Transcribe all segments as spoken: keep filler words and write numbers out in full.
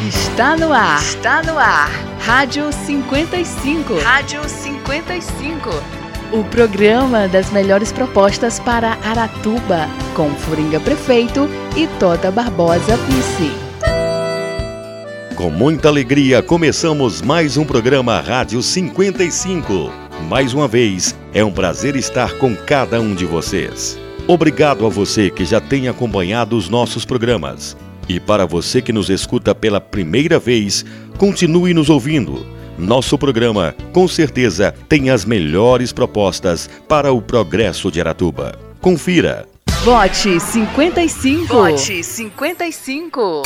Está no ar. Está no ar. Rádio cinquenta e cinco. Rádio cinquenta e cinco. O programa das melhores propostas para Aratuba, com Furinga Prefeito e Tota Barbosa Vice. Com muita alegria, começamos mais um programa Rádio cinquenta e cinco. Mais uma vez, é um prazer estar com cada um de vocês. Obrigado a você que já tem acompanhado os nossos programas. E para você que nos escuta pela primeira vez, continue nos ouvindo. Nosso programa, com certeza, tem as melhores propostas para o progresso de Aratuba. Confira. Vote cinquenta e cinco. Vote cinquenta e cinco.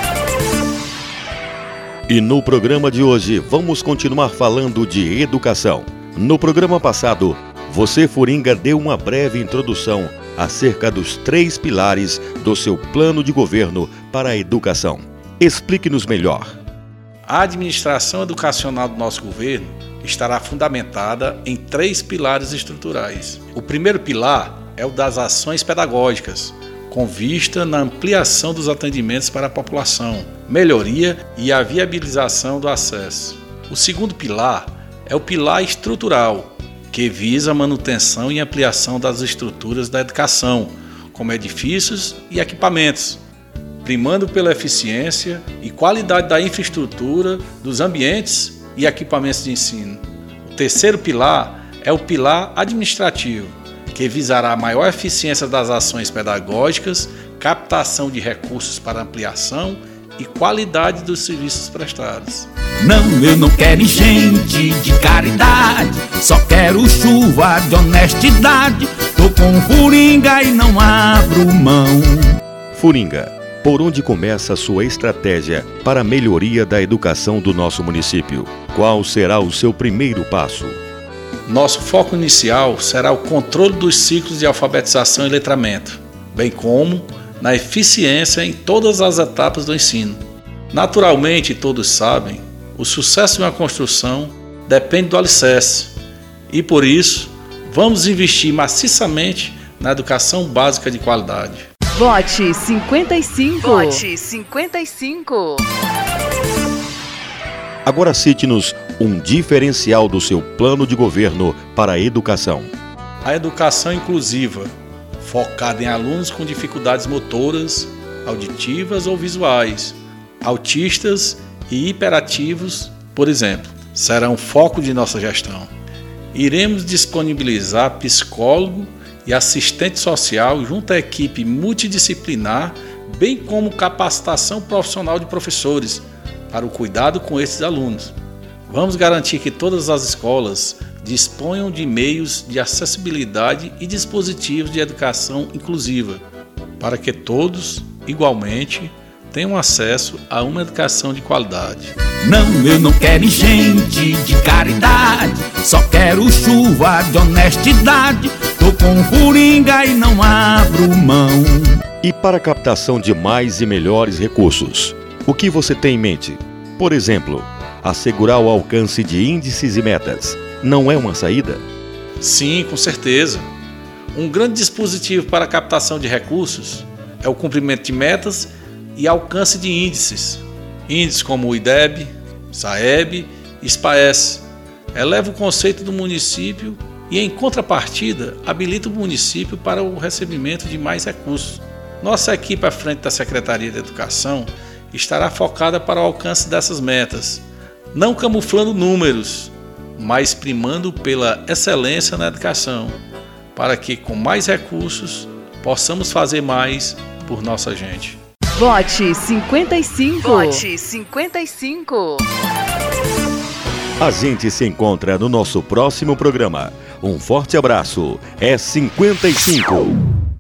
E no programa de hoje, vamos continuar falando de educação. No programa passado, você, Furinga, deu uma breve introdução acerca dos três pilares do seu plano de governo para a educação. Explique-nos melhor. A administração educacional do nosso governo estará fundamentada em três pilares estruturais. O primeiro pilar é o das ações pedagógicas, com vista na ampliação dos atendimentos para a população, melhoria e a viabilização do acesso. O segundo pilar é o pilar estrutural, que visa a manutenção e ampliação das estruturas da educação, como edifícios e equipamentos, primando pela eficiência e qualidade da infraestrutura, dos ambientes e equipamentos de ensino. O terceiro pilar é o pilar administrativo, que visará a maior eficiência das ações pedagógicas, captação de recursos para ampliação e qualidade dos serviços prestados. Não, eu não quero gente de caridade, só quero chuva de honestidade. Tô com Furinga e não abro mão. Furinga, por onde começa a sua estratégia para a melhoria da educação do nosso município? Qual será o seu primeiro passo? Nosso foco inicial será o controle dos ciclos de alfabetização e letramento, bem como na eficiência em todas as etapas do ensino. Naturalmente, todos sabem, o sucesso de uma construção depende do alicerce e, por isso, vamos investir maciçamente na educação básica de qualidade. Vote cinquenta e cinco. Vote cinquenta e cinco. Agora cite-nos um diferencial do seu plano de governo para a educação. A educação inclusiva, focada em alunos com dificuldades motoras, auditivas ou visuais, autistas e hiperativos, por exemplo, será um foco de nossa gestão. Iremos disponibilizar psicólogo e assistente social junto à equipe multidisciplinar, bem como capacitação profissional de professores para o cuidado com esses alunos. Vamos garantir que todas as escolas disponham de meios de acessibilidade e dispositivos de educação inclusiva, para que todos, igualmente, tenham acesso a uma educação de qualidade. Não, eu não quero gente de caridade, só quero chuva de honestidade. Tô com Furinga e não abro mão. E para a captação de mais e melhores recursos, o que você tem em mente? Por exemplo, assegurar o alcance de índices e metas não é uma saída? Sim, com certeza. Um grande dispositivo para a captação de recursos é o cumprimento de metas e alcance de índices. Índices como o I D E B, SAEB e SPAES. Eleva o conceito do município e, em contrapartida, habilita o município para o recebimento de mais recursos. Nossa equipe à frente da Secretaria de Educação estará focada para o alcance dessas metas, não camuflando números, mas primando pela excelência na educação, para que, com mais recursos, possamos fazer mais por nossa gente. Vote cinquenta e cinco. Vote cinquenta e cinco. A gente se encontra no nosso próximo programa. Um forte abraço. É cinquenta e cinco.